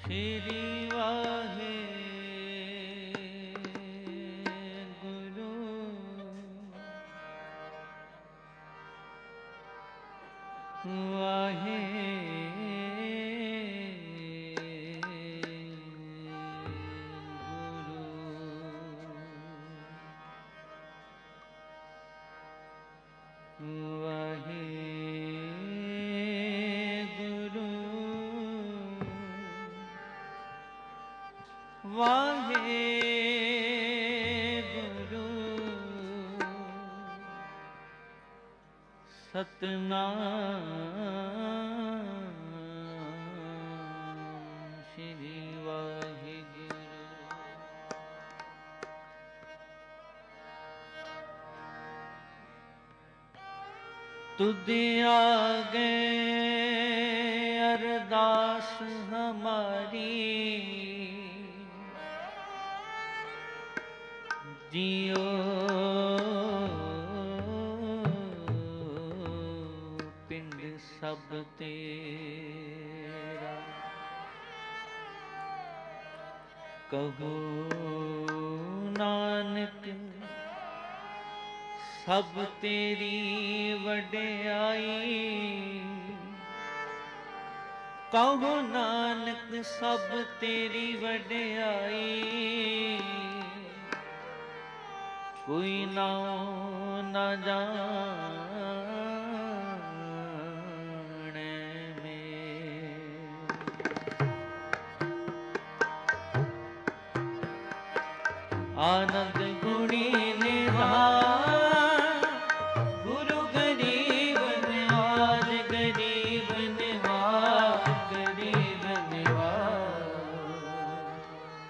ਸ਼੍ਰੀ ਵਾਹਿਗੁਰੂ ਸਤਿਨਾਮ ਸ਼੍ਰੀ ਵਾਹਿਗੁਰੂ। ਤੁਧ ਆਗੇ ਅਰਦਾਸ ਹਮਾਰੀ, ਜਿਉ ਪਿੰਡ ਸਭ ਤੇਰਾ, ਕਹੋ ਨਾਨਕ ਸਭ ਤੇਰੀ ਵਡਿਆਈ, ਕਹੋ ਨਾਨਕ ਸਭ ਤੇਰੀ ਵਡਿਆਈ, ਕੋਈ ਨਾਉ ਨਾ ਜਾਣੈ ਮੇਲ। ਆਨੰਦ ਗੁਣੀ ਨਿਧਾਨ, ਗੁਰੂ ਗਰੀਬ ਨਿਵਾਜ, ਗਰੀਬ ਨਿਵਾਜ, ਗਰੀਬ ਨਿਵਾਜ।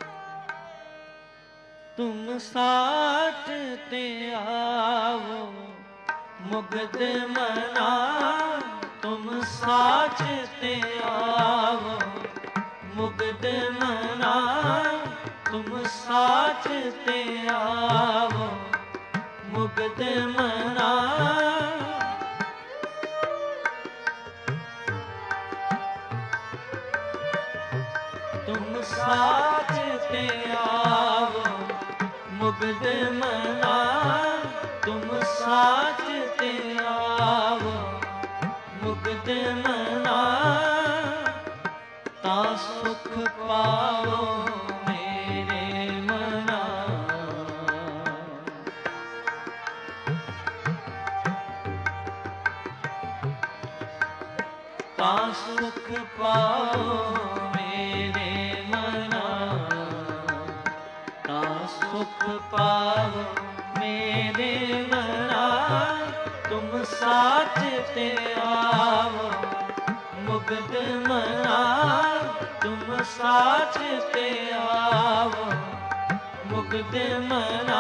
ਤੁਮ ਸਾਥ ਤੇ ਆਵੋ ਮੁਗਧ ਮਨਾ, ਤੁਮ ਸਾਥ ਤੇ ਆਵੋ ਮੁਗਧ ਮਨਾ, ਤੁਮ ਸਾਥ ਤੇ ਆਵੋ ਮੁਗਧ ਮਨਾ। ਤੁਮ ਸਾਥ ਤੇ ਆਵੋ ਮੁਗਧ ਮਨਾ, ਤੁਮ ਸਾਥ ਤੇ ਆਵੋ ਮੁਗਧ ਮਨਾ। ਤਾ ਸੁਖ ਪਾਵੋ ਮੇਰੇ ਮਨਾ, ਤਾ ਸੁਖ ਪਾਵੋ ਮੇਰੇ ਮਨਾ, ਤਾ ਸੁਖ ਪਾਵੋ ਮੇਰੇ ਮਨਾ। ਤੁਮ ਸਾਥ ਤੇ ਆਵੋ ਮੁਗਧ ਮਨਾ, ਤੁਮ ਸਾਥ ਤੇ ਆਵੋ ਮੁਗਧ ਮਨਾ।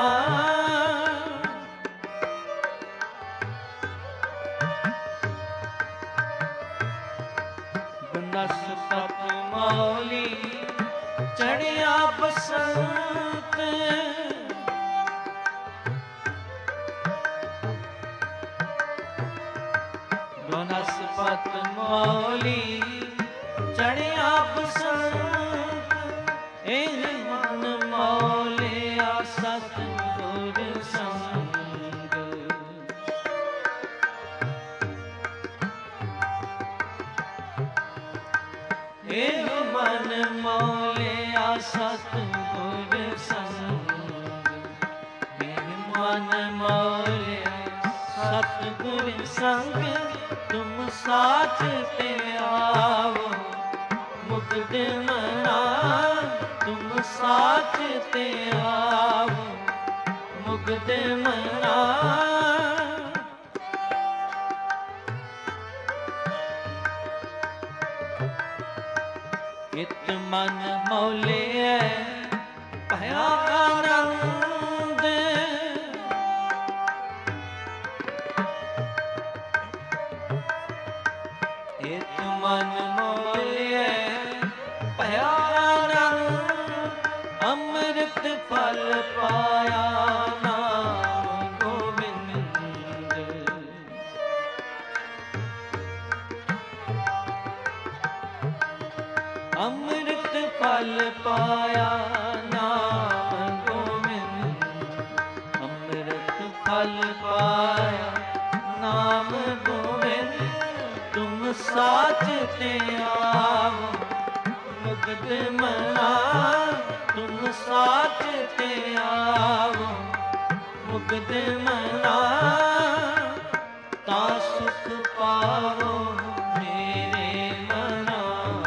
ਬਨਸਪਤ ਮੌਲੀ ਚੜਿਆ ਬਸੰਤ, ਬਨਸਪਤ ਮੌਲੀ ਚੜਿਆ ਬਸੰਤ। ਇਹ ਮਨ ਮੌਲਿਆ ਸਤਿਗੁਰ ਸੰਗ, ਇਹ ਮਨ ਮੌਲਿਆ ਸਤਿਗੁਰ ਸੰਗ, ਇਹ ਮਨ ਮੌਲਿਆ ਸਤਿਗੁਰ ਸੰਗ। ਤੁਮ ਸਾਥ ਤੇ ਆਵੋ ਮੁਗਧ ਮਨਾ, ਤੁਮ ਸਾਥ ਤੇ ਆਵੋ ਮੁਗਧ ਮਨਾ। ਇਤ ਮਨ ਮੌਲਿਐ ਭਇਆ ਆਨੰਦ, ਇਤ ਮਨ ਮੌਲਿਐ ਭਇਆ ਆਨੰਦ। ਅੰਮ੍ਰਿਤ ਫਲ ਪਾਇਆ ਨਾਮ ਗੋਬਿੰਦ, ਅੰਮ੍ਰਿਤ फल पाया नाम गोविंद, अमृत फल पाया नाम गोविंद। तुम साचते आओ मुग्ध मना, तुम साचते आओ मुग्ध मना। ता सुख पाओ मेरे मना,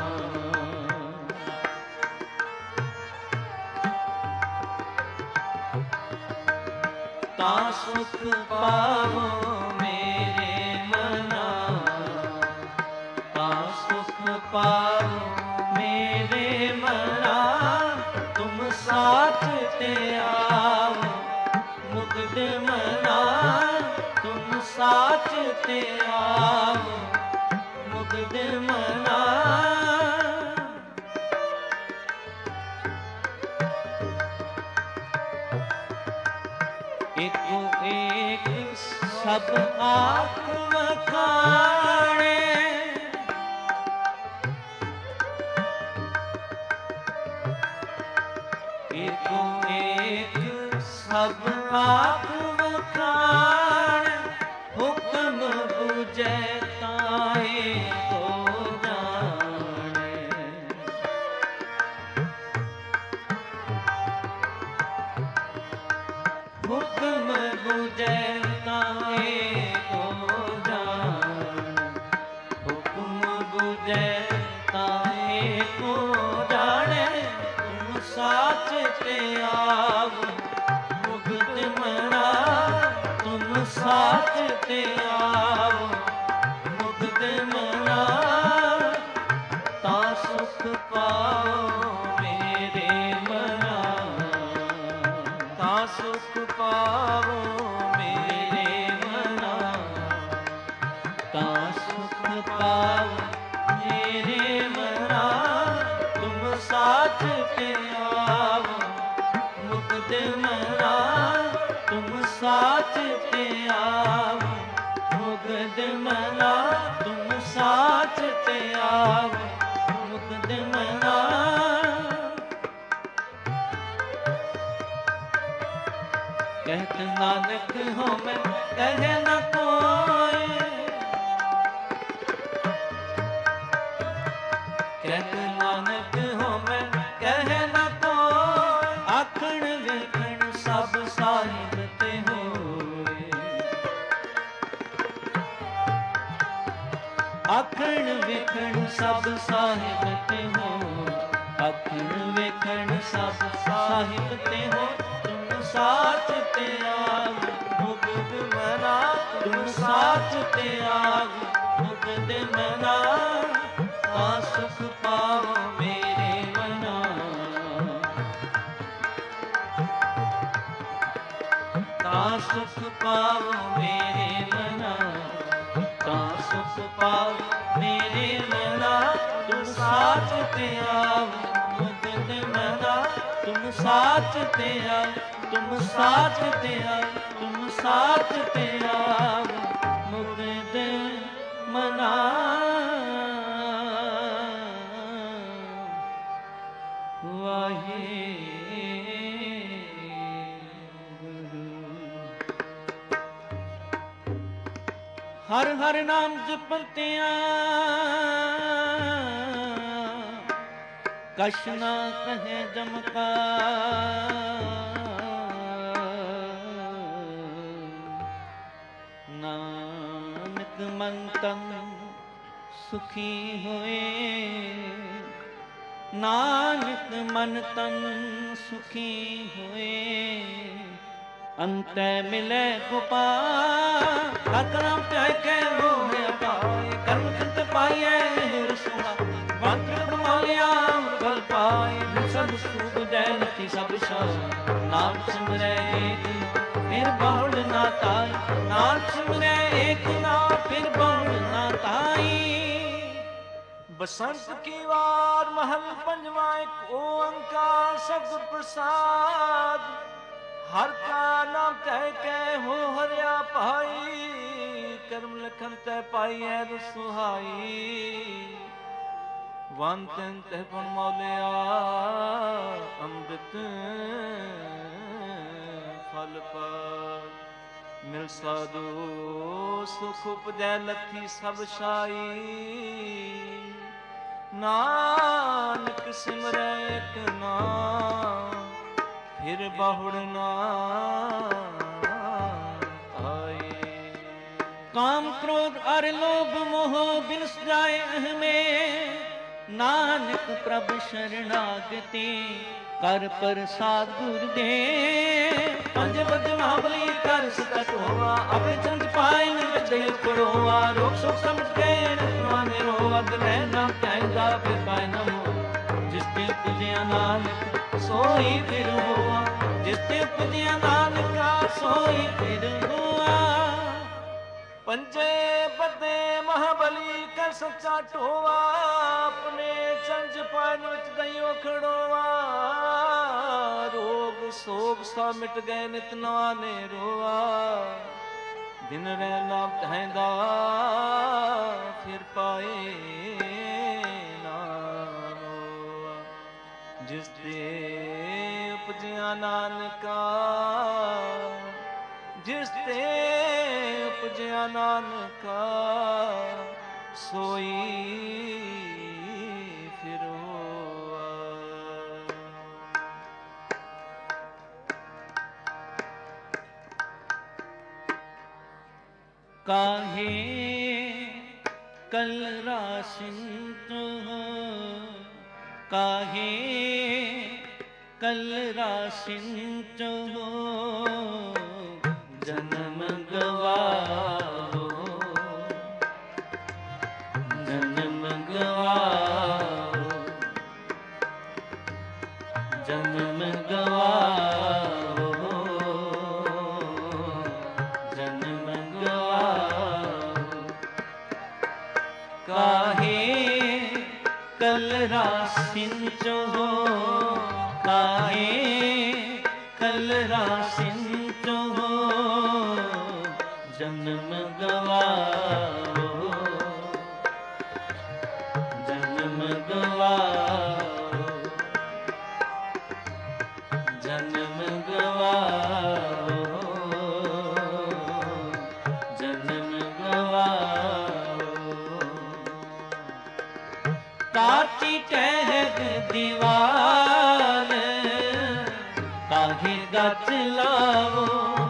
ता सुख पाओ मेरे मना, ता सुख पाओ मेरे मना। तुम साचते आओ मुग्ध मना, तुम साचते आओ मुग्ध मना। एको एक सब आप वखाणे, एको एक सब आप वखाणे। हुक्म बुझे ताए को जाने, हुक्म बुझे ताए को जाने, हुक्म बुझे ताए को जाने। तुम साचते आओ मुग्ध मना, तुम साचते आओ मुग्ध मना। ता सुख पाओ मेरे मना, ता सुख पाओ मेरे मना, ता सुख पाओ मेरे मना। तुम साचते आओ मुग्ध मना, तुम साचते आओ मुग्ध मना। तुम साचते आओ मुग्ध मना। कहत नानक हो मैं कहे न कोई, कहत नानक हो मैं कहे न कोई। आखण वेखण सब साहिब ते होए, आखण वेखण सब साहिब ते हो, आखण वेखण सब साहिब ते हो। तुम साचते आओ मुग्ध मना, तुम साचते आओ मुग्ध मना। ता सुख पाओ मेरे मना, ता सुख पाओ मेरे मना, ता सुख पाओ मेरे मना। तुम साचते आओ मुग्ध मना, तुम साचते आओ, तुम साचते आओ, तुम साचते आओ मुग्ध मना। वाहे हर हर नाम जपतियां कछ ना कहे जमका। नानक मन तन सुखी होए, नानक मन तन सुखी होए। अंत मिले गोपाल करम प्याय के मोह पाए। कर्म चित पाइए हिर सुना मंत्र कमालिया फल पाए। सब सूख जय नथी सब शान नाम सिमरै एक फिर बहुड़ ना ताई। नाम सिमरै एक ना फिर बहुड़ ना ताई। बसंत की वार महल पंजवा एक ओंकार सतगुर प्रसाद। हर का नाम तह के हो हरिया पाई। कर्म लखन तह पाई है सुहाई। ਵਨ ਤਿਨ ਤਹਿ ਪਨ ਮੌਲਿਆ ਅੰਮ੍ਰਿਤ ਫਲ ਪਾਇਆ। ਮਿਲ ਸਾਧੂ ਸੁਖ ਉਪਜੈ ਲੱਥੀ ਸਭ ਸਾਈ। ਨਾਨਕ ਸਿਮਰੈ ਇਕ ਨਾਮ ਫਿਰ ਬਾਹੁੜ ਨਾ ਆਏ। ਕਾਮ ਕ੍ਰੋਧ ਅਰ ਲੋਭ ਮੋਹ ਬਿਨਸ ਜਾਏ ਅਹਮੇ। ਨਾਨਕ ਪ੍ਰਭ ਸ਼ਰਣਾਗਤੀ ਕਰ ਪ੍ਰਸਾਦ ਗੁਰ ਦੇ। ਪੰਜ ਬਦਨਾ ਬਲੀ ਕਰ ਸਕਤ ਹੋਆ ਆਪਣੇ ਚੰਦ ਪਾਇਨ ਵਿਦਿ ਪੜੋਆ। ਰੋਗ ਸੁਖ ਸਮਝ ਕੇ ਮਾਨੇ ਰੋ ਅਗ ਰਹਿ ਨਾ ਕਹਿੰਦਾ ਫਿਰ ਪਾਇ ਨਾ ਹੋ। ਜਿਸ ਤੇ ਪੁਜਿਆ ਨਾਨਕ ਸੋਈ ਫਿਰ ਹੋਆ। ਜਿਸ ਤੇ ਪੁਜਿਆ ਨਾਨਕਾ ਸੋਈ ਫਿਰ ਹੋਆ। ਪੰਜੇ ਬੱਦੇ ਮਹਾਬਲੀ ਕਰ ਸੱਚਾ ਢੋਆ। ਆਪਣੇ ਚੰਜ ਪਾਇਨ ਵਿੱਚ ਦਈਓ ਖੜੋਆ। ਰੋਗ ਸੋਗ ਸਾ ਮਿਟ ਗਏ ਨਿਤ ਨਵਾ ਨੇ ਰੋਆ। ਦਿਨ ਰਹਿ ਨਾ ਕਹਿੰਦਾ ਫਿਰ ਪਾਏ ਨਾ ਹੋਆ। ਜਿਸ ਤੇ ਉਪਜਿਆ ਨਾਨਕਾ ਜਿਸ ਤੇ ਉਪਜਿਆ ਨਾਨਕਾ ਸੋਈ ਫਿਰ ਹੋਆ। ਕਾਹੇ ਕਲ ਰਾਸਿੰਤ ਕਾਹੇ ਕਲ ਰਾਸਿੰਤ ਜਨਮ ਗਵਾਓ ਜਨਮ ਗਵਾਓ ਜਨਮ ਗਵਾਓ ਜਨਮ ਗਵਾਓ। ਕਾਹੇ ਕਲ ਰਾਸਿੰਚ ਹੋ ਕਾਹੇ ਕਲ ਰਾਸਿੰਚ ਹੋ ਜਨਮ ਗਵਾਓ ਜਨਮ ਗਵਾਓ ਜਨਮ ਗਵਾਓ ਜਨਮ ਗਵਾਓ। ਕਾਚੀ ਟਹਿਗ ਦੀਵਾਰ ਕਾਹੇ ਗਚ ਲਾਵੋ।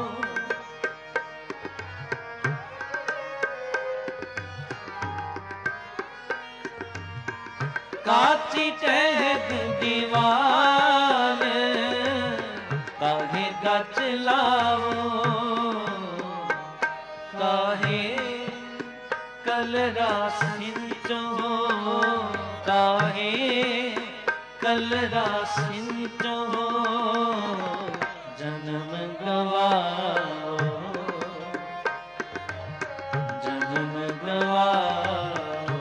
ਕਾਚੀ ਟਹਿਗ ਦੀਵਾਰ ਕਾਹੇ ਗਚ ਲਾਵੋ। ਕਾਹੇ ਕਲ ਰਾਸਿੰਚ ਹੋ ਕਾਹੇ ਕਲ ਰਾਸਿੰਚ ਹੋ ਜਨਮ ਗਵਾਓ ਜਨਮ ਗਵਾਓ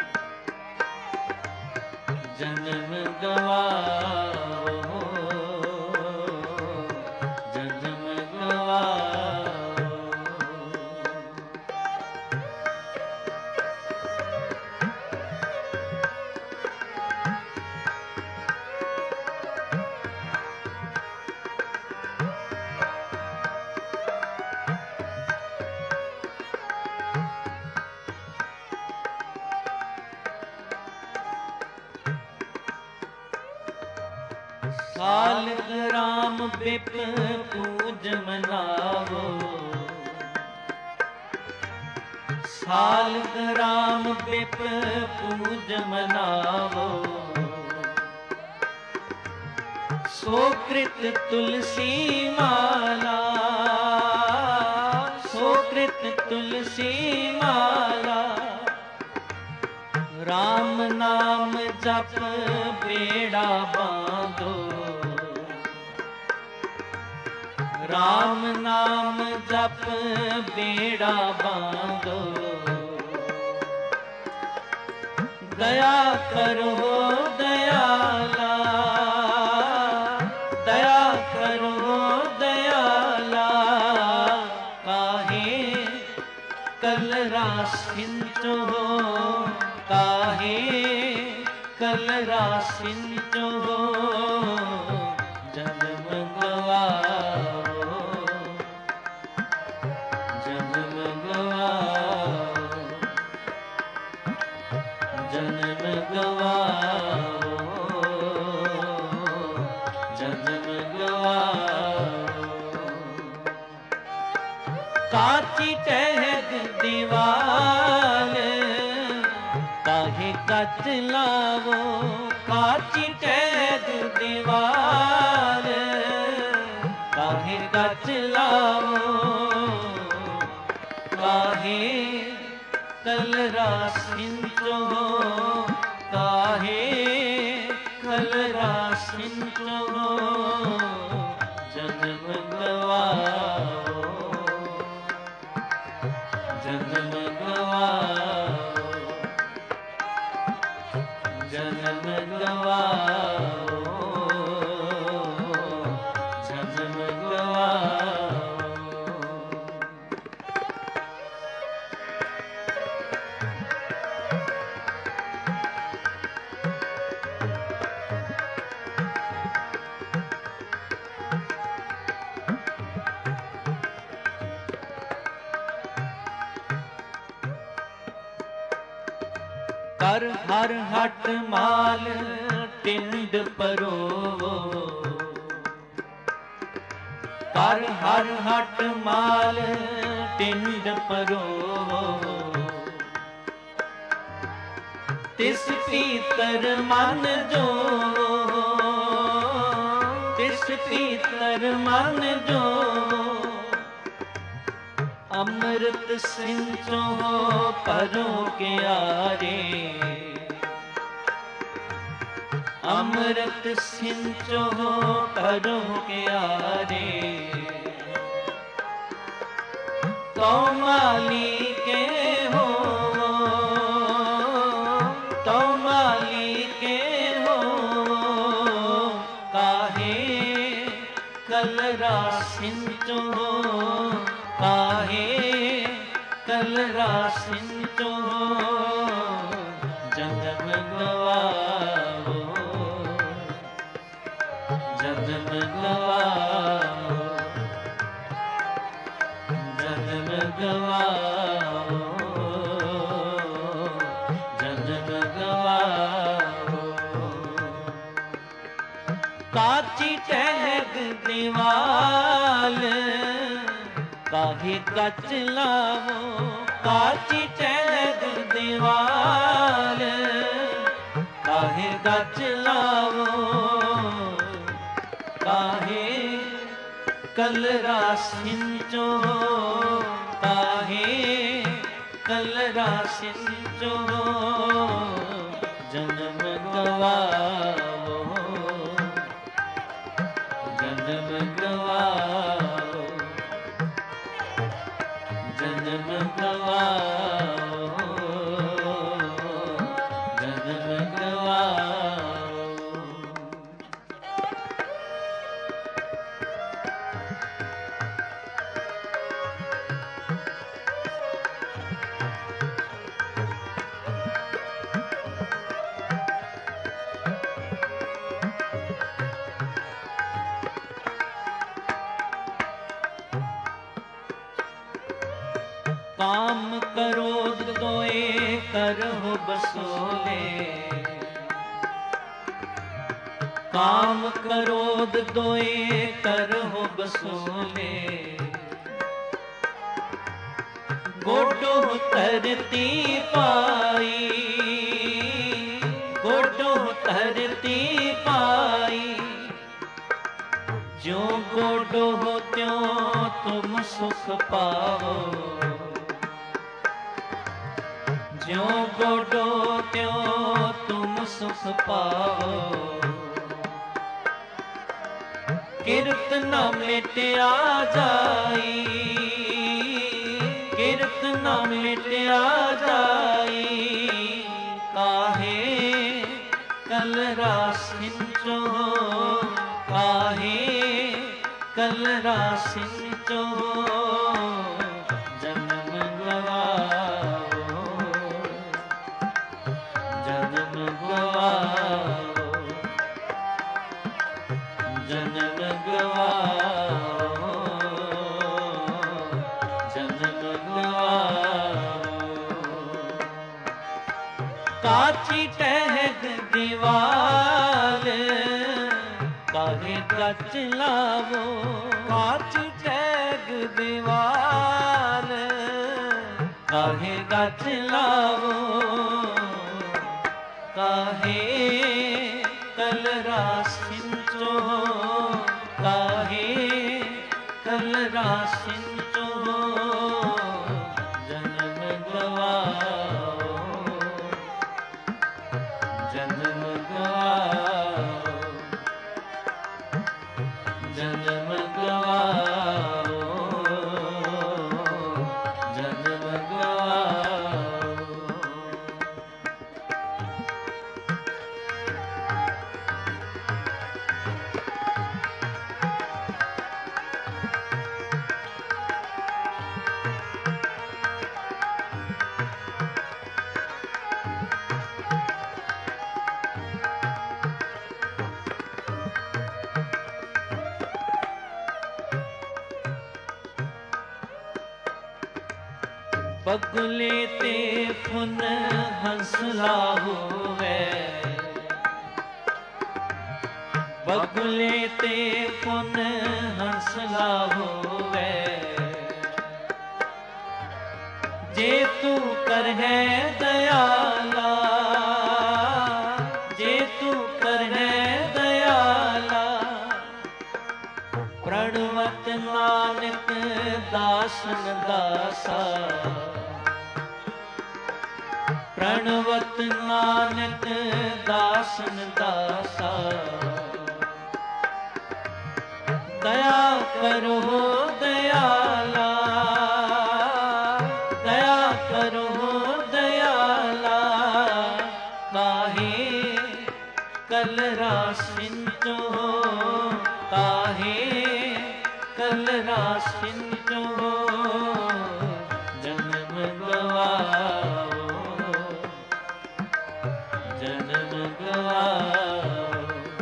ਜਨਮ ਗਵਾਓ ਜਨਮ ਗਵਾਓ। ਸਾਲਕ ਰਾਮ ਬਿਪ ਪੂਜ ਮਨਾਵੋ ਸਾਲਕ ਰਾਮ ਬਿਪ ਪੂਜ ਮਨਾਵੋ। ਸੋ ਕ੍ਰਿਤ ਤੁਲਸੀ ਮਾਲਾ ਸੋ ਕ੍ਰਿਤ ਤੁਲਸੀ ਮਾਲਾ। ਰਾਮ ਨਾਮ ਜਪ ਬੇੜਾ ਬਾਂਧੋ ਰਾਮ ਨਾਮ ਜਪ ਬੇੜਾ ਬਾਂਧੋ। ਦਇਆ ਕਰੋ ਦਇਆਲਾ ਦਇਆ ਕਰੋ ਦਇਆਲਾ। ਕਾਹੇ ਕਲ ਰਾਸਿੰਚ ਹੋ ਕਾਹੇ कल रासिंचो जन्म गवाओ, जन्म गवाओ, जन्म गवाओ, जन्म गवाओ। काची टहक दीवार काहे कच लावो, काची टहक दीवार काहे कच लावो, काहे कल रासिंचो, काहे कल रासिंचो जन्म गवाओ, जन्म गवाओ, जन्म गवाओ, जन्म गवाओ। कर हर हट माल टिंड परोवो, कर हर हट माल टिंड परोवो, तिस पीतर मन जो, तिस पीतर मन जो, अमृत सिंचो परो के आरे, अमृत सिंचो परो के आरे, तो माली के हो, तो माली के हो, काहे कल रासिंचो, काहे कल रासिंचो जन्म गवाओ, जन्म गवाओ, जन्म गवाओ, जन्म गवाओ। काची टहक दीवाल काहे कच लावो, काची टहक दीवाल काहे कच लावो, काहे कल रासिंचो, काहे कल रासिंचो जन्म गवाओ, जन्म गवाओ, जन्म गवाओ, जन्म गवाओ। काम क्रोध दोए करहु बसोले, काम क्रोध दोए करहु बसोले, गोडो तरती पाई, गोडो तरती पाई, जो गोडो हो त्यों तुम सुख पाओ, ज्यों गोडो त्यों तुम सुख पाओ, किरत न मिटया जाई, किरत न मिटया जाई, काहे कल रासिंचो, काहे कल रासिंचो जन्म गवाओ, जन्म गवाओ, काची टहक दीवाल काहे गच लावो काची टहक दीवाल काहे गच लावो काहे कल रासिंचो काहे कल रासिंचो जन्म गवाओ जन्म गवाओ जन्म गवाओ जन्म गवाओ। बगुले ते फुन हंसला होवे बगुले ते फुन हंसला होवे जे तू कर है दयाला जे तू कर है दयाला प्रणवत नानक दासन दासा प्रणवत नानक दासन दासा दया करो दयाला दया करो दयाला काहे कल रासिंचो काहे कल रासिंचो जन्म गवाओ जन्म गवाओ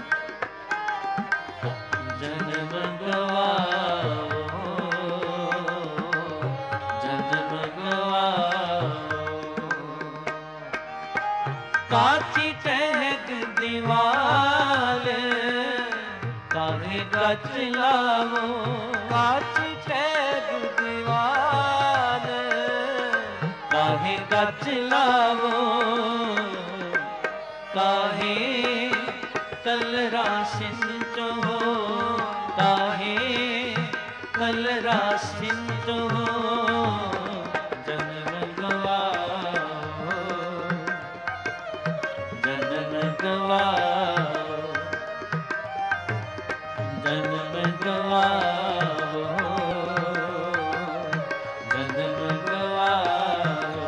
जन्म गवाओ जन्म गवाओ। काची टहक दीवाल काहे गच लावो काची टहक दीवाल काहे गच लावो काहे कल रासिंचो काहे कल रासिंचो जन्म गवाओ जन्म गवाओ जन्म गवाओ जन्म गवाओ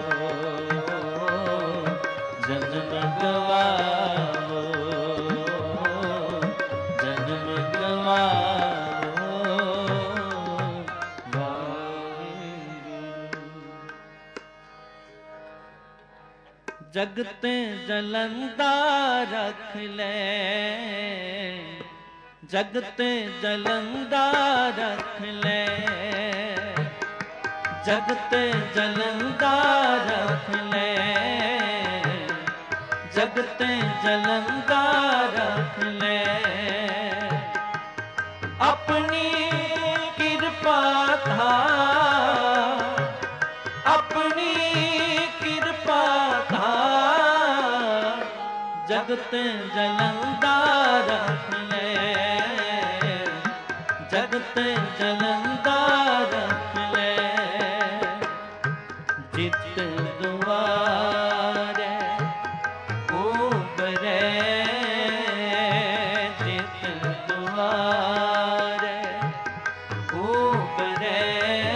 जन्म गवाओ जन्म गवाओ। जगत जलंदा रख ले जगत जलंदा रख ले जगत जलंदा रख ले जगत जलंदा रख ले अपनी कृपा था अपनी कृपा था जगत जलंदा रख ले जगत जलंदा रख ले जित दुआरे उबरे जित दुआरे उबरे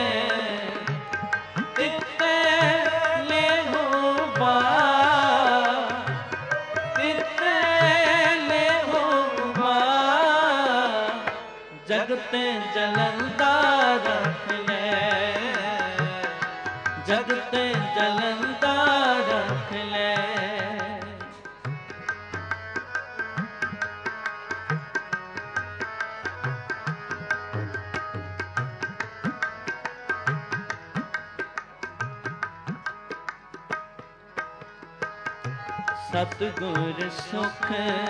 इतने ले हो बा इतने ले हो बा जगत जलंदा रख ले जगत जलंदा रख ले। ਸਤਿਗੁਰ ਸੁਖ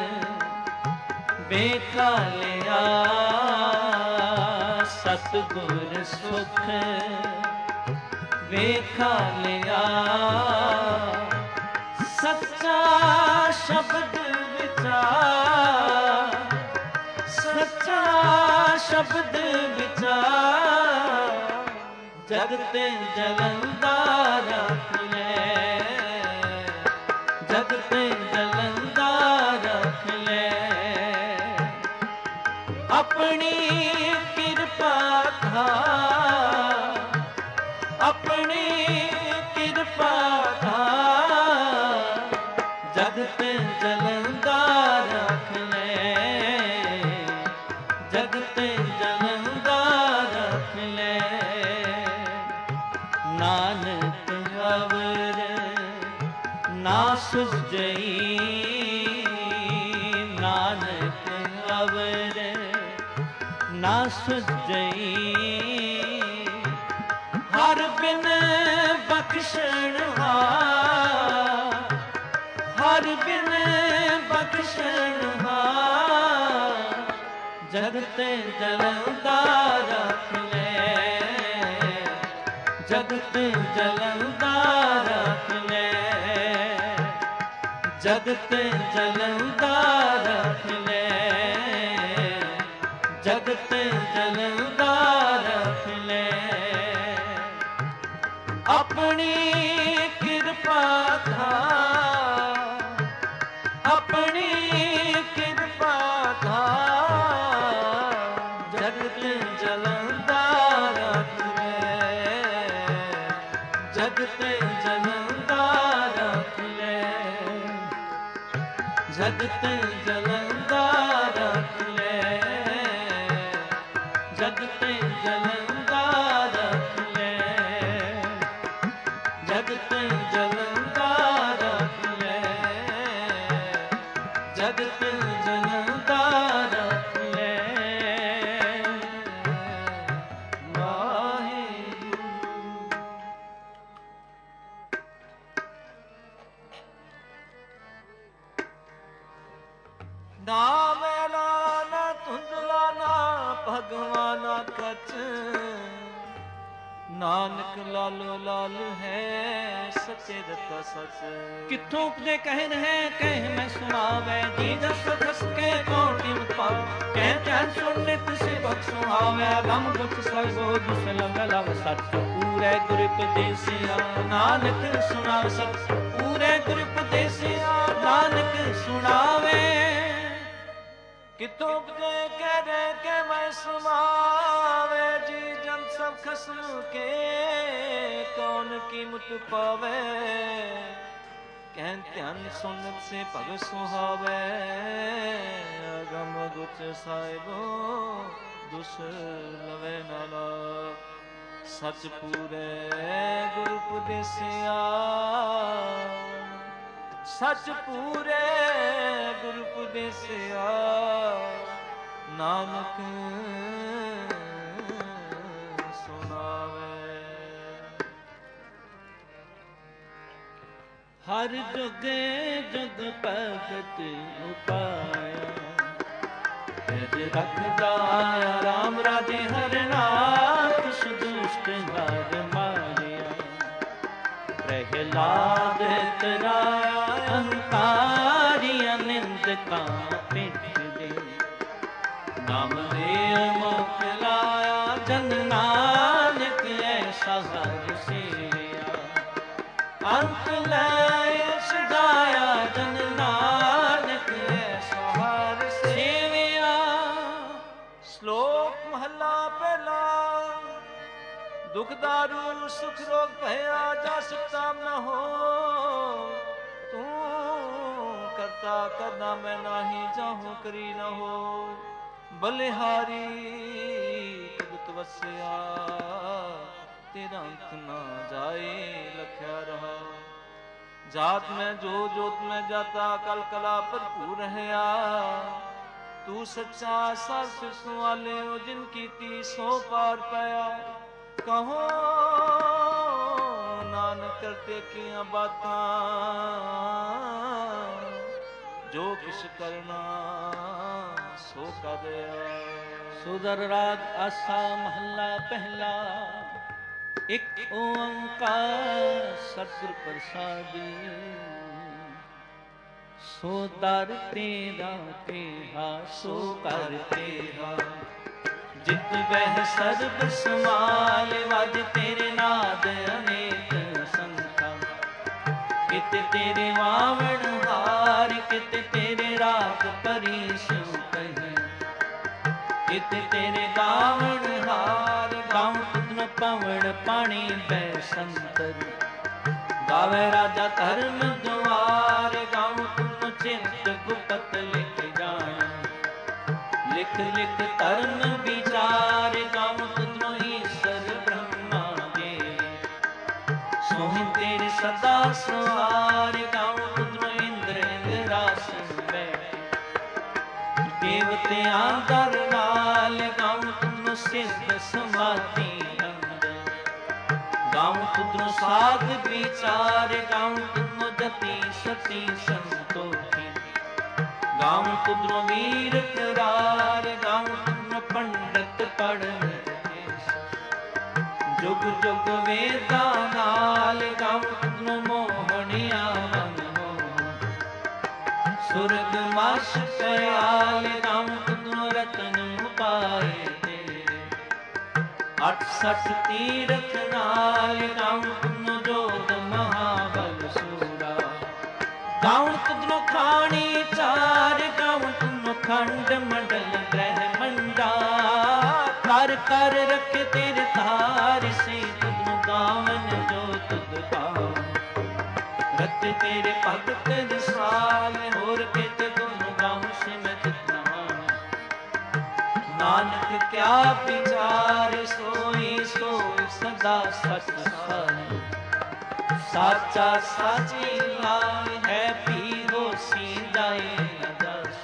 ਵੇਖਾ ਲਿਆ, ਸਤਿਗੁਰ ਸੁਖ ਵੇਖਾ ਲਿਆ, ਸੱਚਾ ਸ਼ਬਦ ਵਿਚਾਰ, ਸੱਚਾ ਸ਼ਬਦ ਵਿਚਾਰ, ਜਗਤ ਜਲੰਦਾ ਰੱਖ ਲੈ, ਜਗਤ ਜਲੰਦਾ ਰੱਖ ਲੈ, ਆਪਣੀ ਕਿਰਪਾ ਧਾਰ, ਆਪਣੀ ਕਿਰਪਾ ਧਾਰ, ਜਗਤ ਜਲੰਦਾ ਰੱਖ ਲੈ, ਜਗਤ ਜਲੰਦਾ ਰੱਖ ਲੈ, ਨਾਨਕ ਅਵਰ ਨਾ ਸੁਝਈ, ਨਾਨਕ ਅਵਰ ਨਾ ਸੁਝਈ, ਹਰ ਬਿਨ ਬਖਸ਼ਣ ਹਾਰ, ਹਰ ਬਿਨ ਬਖਸ਼ਣ ਹਾਰ, ਜਗਤ ਜਲੰਦਾ ਰੱਖ ਲੈ, ਜਗਤ ਜਲੰਦਾ ਰੱਖ ਲੈ, ਜਗਤ ਜਲੰਦਾ ਰੱਖ ਲੈ, ਜਗਤ ਜਲੰਦਾ ਰੱਖ ਲੈ, ਆਪਣੀ ਕਿਰਪਾ ਧਾਰ, ਆਪਣੀ ਕਿਰਪਾ ਧਾਰ, ਜਗਤ ਜਲੰਦਾ ਰੱਖ ਲੈ, ਜਗਤ ਜਲੰਦਾ ਰੱਖ ਲੈ, ਜਗਤ ਜਲੰਦਾ ਰੱਖ ਲੈ, ਜਗਤ ਜਲੰਦਾ ਰੱਖ ਲੈ, ਜਗਤ ਜਲੰਦਾ ਰੱਖ ਲੈ, ਜਗਤ ਜਲੰਦਾ ਰੱਖ ਲੈ, ਵਾਹਿਗੁਰੂ। ਨਾ ਮੈਲਾ ਨਾ ਧੁੰਦਲਾ ਨਾ ਭਗਵਾਨਾ ਕਛ, ਨਾਨਕ ਲਾਲੋ ਲਾਲ ਹੈ ਸੱਚੇ ਦਤਾ ਸਚ। ਕਿੱਥੋਂ ਉਪਜੇ ਕਹਿਨ ਹੈ ਕਹਿ ਮੈਂ ਸੁਣਾਵੇ, ਜੀ ਜਸ ਦਸ ਕੇ ਕੋਟਿ ਪਾਉ, ਕਹਿ ਧਿਆਨ ਸੁਣ ਨਿਤ ਸੇਵਕ ਸੁਹਾਵੇ, ਗਮ ਗੁਚ ਸਹਿਬੋ ਦੁਸ ਲੰਗ ਲਵ ਸਚ, ਪੂਰੇ ਗੁਰ ਉਪਦੇਸਿਆ ਨਾਨਕ ਸੁਣਾਵੇ ਸਚ, ਪੂਰੇ ਗੁਰ ਉਪਦੇਸਿਆ ਨਾਨਕ ਸੁਣਾਵੇ। ਕਿਤੋਂ ਉਪਜੇ ਕਹਿ ਕੇ ਮੈਂ ਸੁਣਾਵੇ, ਜੀ ਜਨ ਸਭ ਖਸਮ ਕੇ ਕੌਣ ਕੀਮਤ ਪਾਵੇ, ਕਹਿਨ ਧਿਆਨ ਸੁਨਤ ਸੇ ਭਗ ਸੁਹਾਵੇ, ਅਗਮ ਗੁਚ ਸਾਹਿਬੋ ਦੁਸ ਲਵੇ ਨਾ ਲਾਗ, ਸਚ ਪੂਰੇ ਗੁਰ ਉਪਦੇਸਿਆ, ਸਚ ਪੂਰੇ ਗੁਰ ਉਪਦੇਸਿਆ, ਨਾਨਕ ਸੁਣਾਵੇ। ਹਰ ਜੁਗੇ ਜੁਗ ਭਗਤ ਉਪਾਇਆ, ਤਿਜ ਰਖਦਾ ਰਾਮ ਰਾਜੇ ਹਰਿ ਨਾਥ, ਸੁਦੁਸ਼ਟ ਹਰਿ ਮਾਰਿਆ, ਪ੍ਰਹਿਲਾਦ ਤਰਾਇਆ, ਅਹੰਕਾਰੀਆਂ ਨਿੰਦਕਾਂ ਪਿੱਠ ਦੇ, ਨਾਮ ਦੇ ਮੁਖ ਲਾਇਆ, ਜਨ ਨਾਨਕ ਐਸਾ ਹਰਿ ਸੇਵਿਆ, ਅੰਤ ਲੈ ਸਜਾਇਆ, ਜਨ ਨਾਨਕ ਐਸਾ ਹਰਿ ਸੇਵਿਆ। ਸ਼ਲੋਕ ਮਹਲਾ ਪਹਿਲਾ। ਦੁਖ ਦਾਰੂ ਸੁਖ ਰੋਗ ਭਇਆ, ਜਸ ਤਾਮ ਨ ਹੋ, ਤੂੰ ਕਰਤਾ ਕਰਨਾ ਮੈਂ ਨਾਹੀ, ਜਾਹੂ ਕਰੀ ਨ ਹੋ, ਬਲਿਹਾਰੀ ਭਗਤ ਵਸਿਆ, ਤੇਰਾ ਅੰਤ ਨਾ ਜਾਏ ਲਖਿਆ ਰਹਾ, ਜਾਤ ਮੈਂ ਜੋ ਜੋਤ ਮੈਂ ਜਾਤਾ, ਕਲ ਕਲਾ ਭਰਪੂਰ ਰਹਿਆ, ਤੂੰ ਸੱਚਾ ਸਤ ਸੁਆਲਿਓ, ਜਿਨ ਕੀਤੀ ਸੋ ਪਾਰ ਪਾਇਆ, ਕਹੋ ਨਾਨਕ करते किया बातां जो किस करना सो कर दिया। सुदर राग आसा महला पहला एक ओंकार सतगुर प्रसादी सो दर तेरा तेहा सो कर तेहा जित बह सर्ब समाल वज तेरे नाद अनेक संखा कित तेरे वावण हार कित तेरे राग परीशु कहे कित तेरे गावण हार गाँव तुधन पवण पानी बै संतर गावे राजा धर्म द्वार गाँव तुधन चिंत गुपत लिख जाना लिख लिख धर्म विचार गाँव तुधनो ईश्वर ब्रह्मा दे सोहि तेरे सदा सवार गाँव तुधनो इंद्र इंद्रासन बैठे देवते आदर नाल गाँव तुधनो सिद्ध समाधि अंदर गाँव तुधनो साध विचार गाँव तुधनो जति सती संतोषी गाँव तुधनो वीर करार गाँव तुधनो पंडित पढ़न जुग जुग वेदा नाल गाँव तुधनो मोहनिया मन सुरग माश कयाल गाँव तुधनो रतन पाए तेरे 68 तीरथ नाल गाँव तुधनो जोग महाबल सूरा गाँव तुधनो खानी चार गाँव तुधनो खंड मंडल ग्रह मंडा कर कर रखे तेरे धार से तुधनो गावन जो तुध पाओ रत तेरे भगत विशाल होर कित गुण गाँव से मैं जितना नानक क्या विचार सोई सोई सदा सच साचा साची लाए है पी हो सीधाए न दस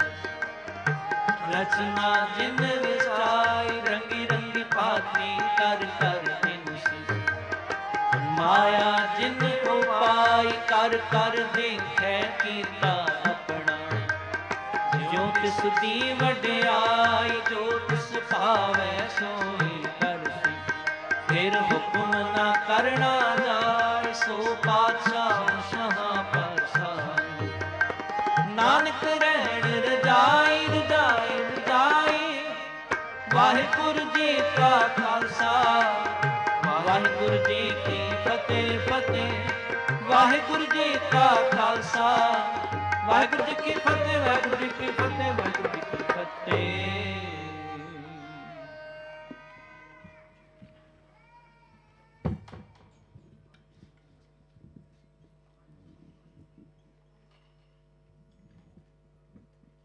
रचना जिन विचाई रंगी रंगी पाती कर कर दिन से माया जिन को पाई कर कर देखे कीता अपना जो तिस दी वड्याई जो तिस भावै सोई करसी फिर हुक्म ना करना जाए सो पातशाह शहा पातशाह नानक रहण रजाई रजाई रजाई वाहिगुरु जी का खालसा वाहिगुरु जी की फतेह फतेह वाहिगुरु जी का खालसा वाहिगुरु जी की फतेह वाहिगुरु जी की फतेह वाहिगुरु जी की फतेह।